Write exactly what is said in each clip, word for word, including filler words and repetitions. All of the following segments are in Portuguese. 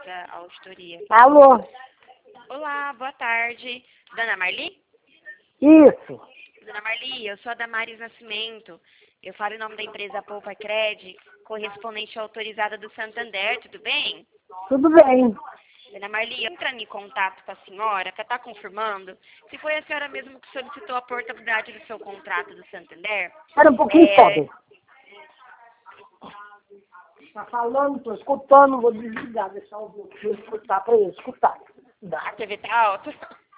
da auditoria. Alô? Olá, boa tarde. Dona Marli? Isso. Dona Marli, eu sou a Damares Nascimento. Eu falo em nome da empresa Poupa Cred, correspondente autorizada do Santander, tudo bem? Tudo bem. Dona Marli, eu entrando em contato com a senhora para estar confirmando se foi a senhora mesmo que solicitou a portabilidade do seu contrato do Santander. Espera um pouquinho, É... sobe. Tá falando, tô escutando, vou desligar, deixar o vou escutar para ele escutar. Dá. A T V tá alta?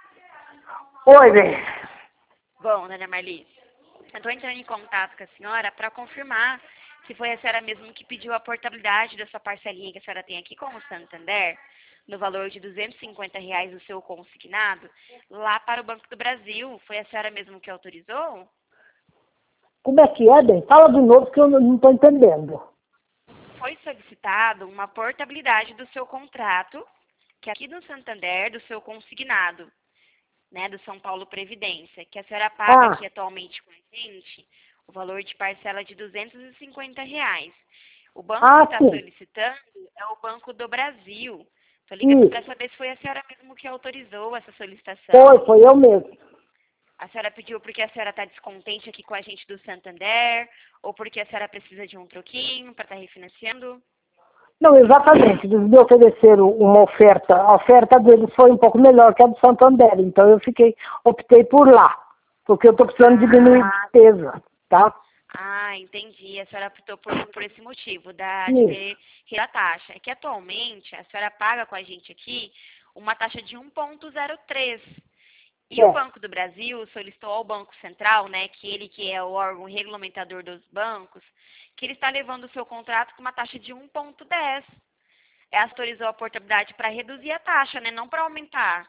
Oi, bem. Bom, Dona Marli, eu estou entrando em contato com a senhora para confirmar se foi a senhora mesmo que pediu a portabilidade dessa parcelinha que a senhora tem aqui com o Santander, no valor de duzentos e cinquenta reais do seu consignado, lá para o Banco do Brasil. Foi a senhora mesmo que autorizou? Como é que é, bem? Fala de novo que eu não estou entendendo. Foi solicitado uma portabilidade do seu contrato, que é aqui do Santander, do seu consignado, né, do São Paulo Previdência, que a senhora paga Ah. aqui atualmente com a gente, o valor de parcela de duzentos e cinquenta reais. O banco Ah, que está sim. solicitando é o Banco do Brasil. Estou ligando Isso. para saber se foi a senhora mesmo que autorizou essa solicitação. Foi, foi eu mesmo. A senhora pediu porque a senhora está descontente aqui com a gente do Santander, ou porque a senhora precisa de um troquinho para estar refinanciando? Não, exatamente. Eles me ofereceram uma oferta. A oferta deles foi um pouco melhor que a do Santander. Então eu fiquei, optei por lá. Porque eu estou precisando diminuir a despesa, tá? Ah, entendi. A senhora optou por, por esse motivo, da, de Isso. ter que a taxa. É que atualmente a senhora paga com a gente aqui uma taxa de um ponto zero três. E É. o Banco do Brasil solicitou ao Banco Central, né, que ele que é o órgão regulamentador dos bancos, que ele está levando o seu contrato com uma taxa de um ponto dez. Ela autorizou a portabilidade para reduzir a taxa, né, não para aumentar.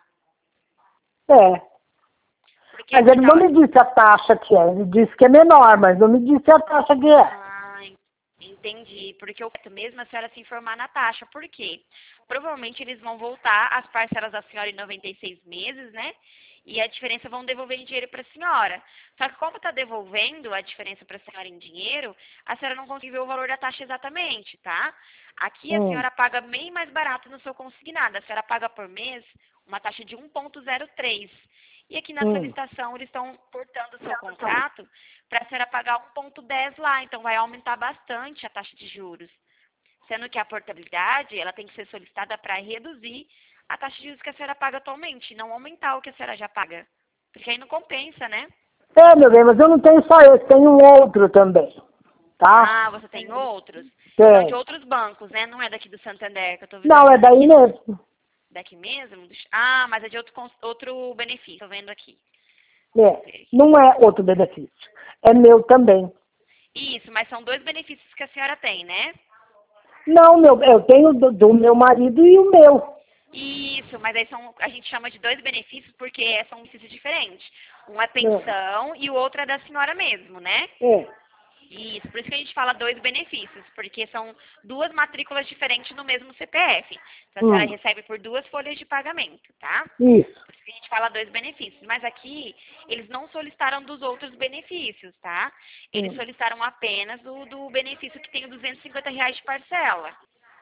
É. Porque Mas aqui ele não tá... me disse a taxa que é. Ele disse que é menor, mas não me disse a taxa que é. Ah, entendi. Porque eu quero mesmo a senhora se informar na taxa. Por quê? Provavelmente eles vão voltar as parcelas da senhora em noventa e seis meses, né? E a diferença vão devolver em dinheiro para a senhora. Só que como está devolvendo a diferença para a senhora em dinheiro, a senhora não consegue ver o valor da taxa exatamente, tá? Aqui a Hum. senhora paga bem mais barato no seu consignado. A senhora paga por mês uma taxa de um ponto zero três. E aqui na Hum. solicitação eles estão portando o seu contrato para a senhora pagar um ponto dez lá. Então vai aumentar bastante a taxa de juros. Sendo que a portabilidade ela tem que ser solicitada para reduzir a taxa de juros que a senhora paga atualmente, não aumentar o que a senhora já paga. Porque aí não compensa, né? É, meu bem, mas eu não tenho só esse, tenho um outro também, tá? Ah, você tem outros? São de Tem. outros bancos, né? Não é daqui do Santander, que eu tô Não, é visualizando daí aqui. mesmo. Daqui mesmo? Ah, mas é de outro, cons- outro benefício, tô vendo aqui. É. Não é outro benefício. É meu também. Isso, mas são dois benefícios que a senhora tem, né? Não, meu, eu tenho do, do meu marido e o meu. Isso, mas aí são, a gente chama de dois benefícios porque são benefícios diferentes. Um é É. pensão e o outro é da senhora mesmo, né? É. Isso, por isso que a gente fala dois benefícios, porque são duas matrículas diferentes no mesmo C P F. Então a senhora Hum. recebe por duas folhas de pagamento, tá? Isso. Por isso que a gente fala dois benefícios. Mas aqui, eles não solicitaram dos outros benefícios, tá? Eles Hum. solicitaram apenas do, do benefício que tem o duzentos e cinquenta reais de parcela.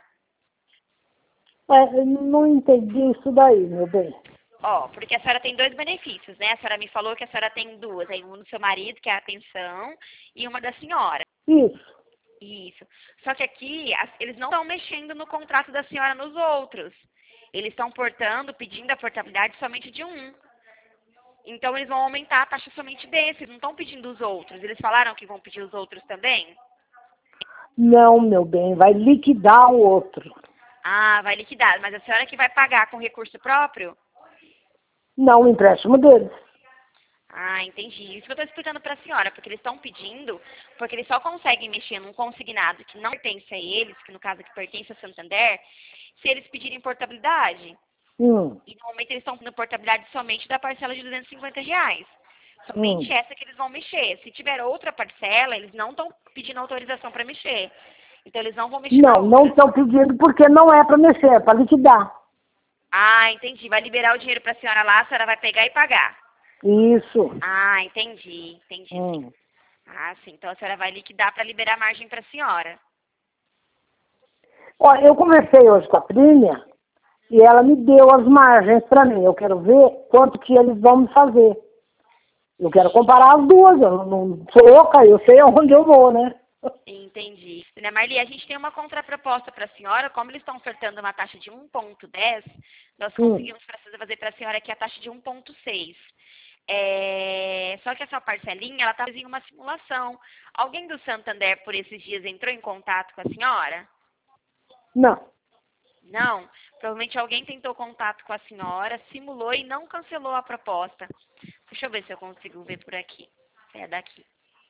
É, eu não entendi isso daí, meu bem. Ó, porque a senhora tem dois benefícios, né? A senhora me falou que a senhora tem duas. Aí um do seu marido, que é a pensão, e uma da senhora. Isso. Isso. Só que aqui, as- eles não estão mexendo no contrato da senhora nos outros. Eles estão portando, pedindo a portabilidade somente de um. Então, eles vão aumentar a taxa somente desses, não estão pedindo os outros. Eles falaram que vão pedir os outros também? Não, meu bem, vai liquidar o outro. Ah, vai liquidar. Mas a senhora que vai pagar com recurso próprio? Não, o empréstimo deles. Ah, entendi. Isso que eu estou explicando para a senhora, porque eles estão pedindo, porque eles só conseguem mexer num consignado que não pertence a eles, que no caso que pertence a Santander, se eles pedirem portabilidade. Hum. E no momento eles estão pedindo portabilidade somente da parcela de duzentos e cinquenta reais. Somente Hum. essa que eles vão mexer. Se tiver outra parcela, eles não estão pedindo autorização para mexer. Então eles não vão mexer na Não, não outra. estão pedindo porque não é para mexer, é para liquidar. Ah, entendi. Vai liberar o dinheiro para a senhora lá, a senhora vai pegar e pagar. Isso. Ah, entendi. Entendi, sim. Hum. Ah, sim. Então a senhora vai liquidar para liberar a margem para a senhora. Ó, eu conversei hoje com a Prínia e ela me deu as margens para mim. Eu quero ver quanto que eles vão me fazer. Eu quero comparar as duas, eu não sou louca, eu sei aonde eu vou, né? Entendi. Dona Marli, a gente tem uma contraproposta para a senhora, como eles estão ofertando uma taxa de um ponto dez, nós conseguimos hum. fazer para a senhora aqui a taxa de um ponto seis. É... Só que essa parcelinha, ela está fazendo uma simulação. Alguém do Santander, por esses dias, entrou em contato com a senhora? Não. Não? Provavelmente alguém tentou contato com a senhora, simulou e não cancelou a proposta. Deixa eu ver se eu consigo ver por aqui. É daqui.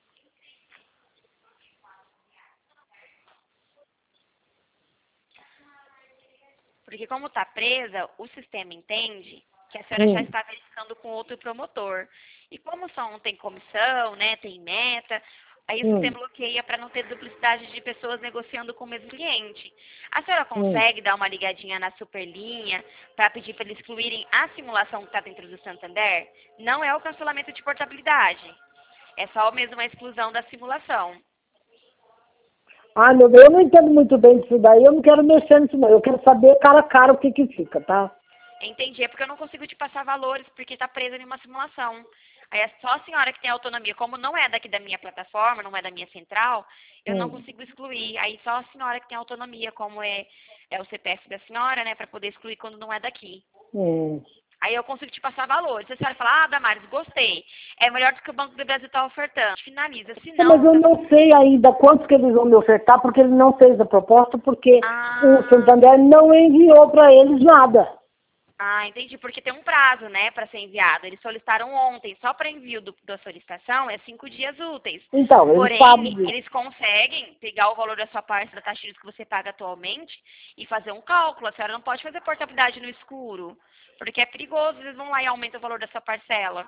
Porque como está presa, o sistema entende que a senhora hum. já está verificando com outro promotor. E como só um tem comissão, né, tem meta, aí hum. o sistema bloqueia para não ter duplicidade de pessoas negociando com o mesmo cliente. A senhora consegue hum. dar uma ligadinha na Superlinha para pedir para eles excluírem a simulação que está dentro do Santander? Não é o cancelamento de portabilidade. É só mesmo a exclusão da simulação. Ah, meu Deus, eu não entendo muito bem disso daí, eu não quero mexer nisso não, eu quero saber cara a cara o que que fica, tá? Entendi, é porque eu não consigo te passar valores, porque está presa em uma simulação. Aí é só a senhora que tem autonomia, como não é daqui da minha plataforma, não é da minha central, eu hum. não consigo excluir. Aí só a senhora que tem autonomia, como é, é o C P F da senhora, né, para poder excluir quando não é daqui. Hum. Aí eu consigo te passar valores. Se a senhora falar, ah, Damares, gostei, é melhor do que o Banco do Brasil está ofertando, finaliza. Se não, mas eu tá... não sei ainda quantos que eles vão me ofertar, porque ele não fez a proposta, porque ah. o Santander não enviou para eles nada. Ah, entendi, porque tem um prazo, né, para ser enviado. Eles solicitaram ontem, só para envio do, da solicitação é cinco dias úteis. Então, Porém, eles sabem. eles conseguem pegar o valor da sua parte da taxa que você paga atualmente e fazer um cálculo. A senhora não pode fazer portabilidade no escuro, porque é perigoso, eles vão lá e aumentam o valor da sua parcela.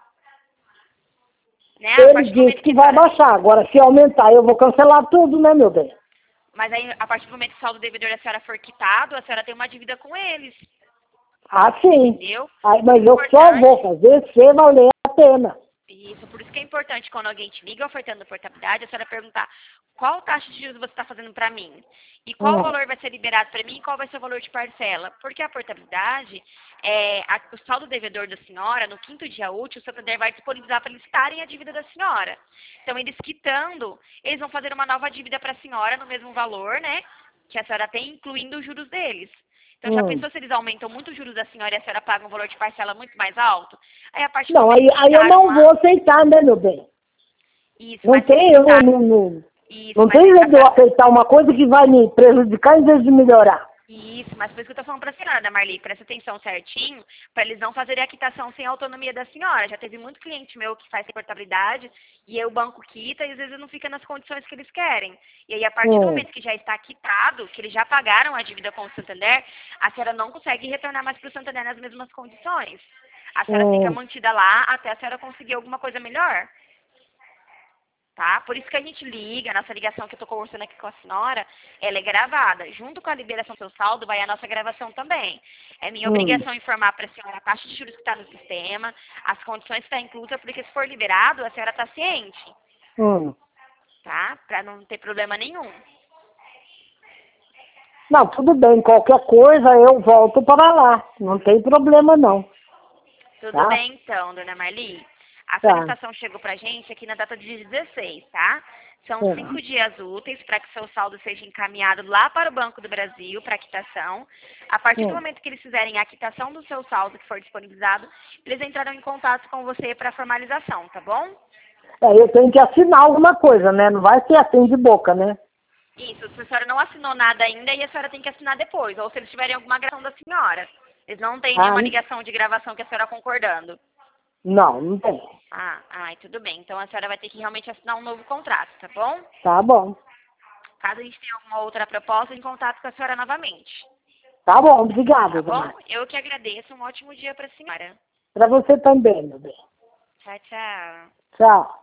Né? Ele disse que vai baixar, agora se aumentar eu vou cancelar tudo, né, meu bem? Mas aí, a partir do momento que o saldo devedor da senhora for quitado, a senhora tem uma dívida com eles. Ah, sim. Entendeu? Aí, mas eu só vou fazer se valer a pena. Isso, por isso que é importante quando alguém te liga ofertando portabilidade, a senhora perguntar qual taxa de juros você está fazendo para mim e qual hum. valor vai ser liberado para mim e qual vai ser o valor de parcela. Porque a portabilidade, é, a, o saldo devedor da senhora, no quinto dia útil, o Santander vai disponibilizar para eles quitarem a dívida da senhora. Então, eles quitando, eles vão fazer uma nova dívida para a senhora no mesmo valor, né, que a senhora tem, incluindo os juros deles. Então, já hum. pensou se eles aumentam muito os juros da senhora e a senhora paga um valor de parcela muito mais alto? Aí, a partir não, aí, aí eu não lá... vou aceitar, né, meu bem? Isso, não tem, eu não, não, Isso, não tem jeito de eu aceitar uma coisa que vai me prejudicar em vez de melhorar. Isso, mas por isso que eu tô falando pra senhora, da Marli, presta atenção certinho, para eles não fazerem a quitação sem a autonomia da senhora. Já teve muito cliente meu que faz portabilidade e aí o banco quita e às vezes não fica nas condições que eles querem. E aí, a partir hum. do momento que já está quitado, que eles já pagaram a dívida com o Santander, a senhora não consegue retornar mais pro Santander nas mesmas condições. A senhora hum. fica mantida lá até a senhora conseguir alguma coisa melhor. Tá? Por isso que a gente liga, a nossa ligação que eu estou conversando aqui com a senhora, ela é gravada. Junto com a liberação do seu saldo, vai a nossa gravação também. É minha hum. obrigação informar para a senhora a taxa de juros que está no sistema, as condições que está inclusa, porque se for liberado, a senhora está ciente. Hum. Tá? Para não ter problema nenhum. Não, tudo bem. Qualquer coisa eu volto para lá. Não tem problema, não. Tudo tá? bem, então, dona Marli. A solicitação tá. chegou pra gente aqui na data de dia dezesseis, tá? São é. cinco dias úteis para que seu saldo seja encaminhado lá para o Banco do Brasil para quitação. A partir é. do momento que eles fizerem a quitação do seu saldo que for disponibilizado, eles entrarão em contato com você para formalização, tá bom? É, eu tenho que assinar alguma coisa, né? Não vai ser assim de boca, né? Isso, se a senhora não assinou nada ainda, e a senhora tem que assinar depois. Ou se eles tiverem alguma gravação da senhora. Eles não têm ah, nenhuma ligação de gravação que a senhora concordando. Não, não tem. Ah, ai, tudo bem. Então a senhora vai ter que realmente assinar um novo contrato, tá bom? Tá bom. Caso a gente tenha alguma outra proposta, em contato com a senhora novamente. Tá bom, obrigada. Tá bom? Eu que agradeço. Um ótimo dia pra senhora. Pra você também, meu bem. Tchau, tchau. Tchau.